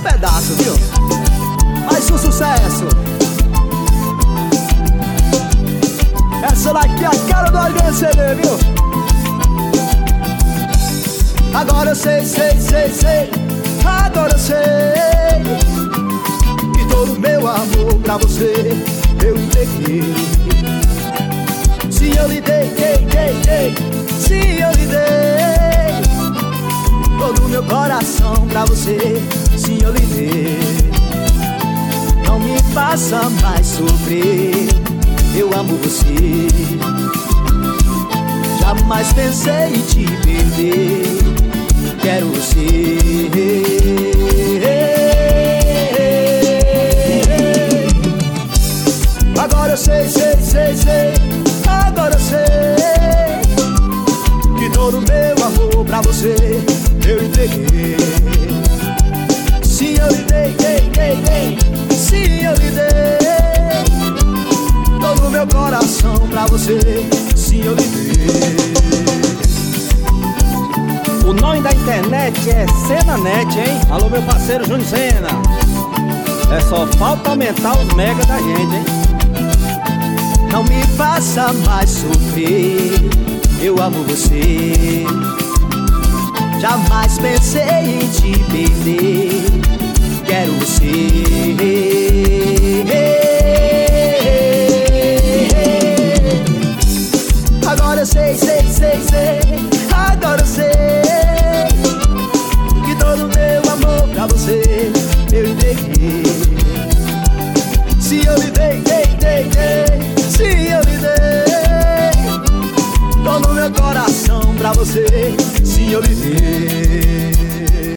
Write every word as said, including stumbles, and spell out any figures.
pedaço, viu? Mais um sucesso. Essa daqui é a cara do H C D, viu? Agora eu sei, sei, sei, sei. Agora eu sei que todo meu amor pra você eu entreguei. Se eu lhe dei, dei, dei, dei. Se eu lhe dei todo meu coração pra você. Se eu lhe dei, não me faça mais sofrer. Eu amo você. Jamais pensei em te perder. Quero você. Agora eu sei, sei, sei, sei. Agora eu sei que todo meu amor pra você eu entreguei. Se eu lhe dei, dei, dei, dei. Se eu lhe dei todo meu coração pra você. Se eu lhe dei. O nome da internet é Cenanet, hein? Alô, meu parceiro Júnior Sena. É só falta aumentar os mega da gente, hein? Não me faça mais sofrer. Eu amo você. Jamais pensei em te perder. Quero você. Agora eu sei, sei, sei, sei. Agora eu sei que todo meu amor pra você eu entreguei.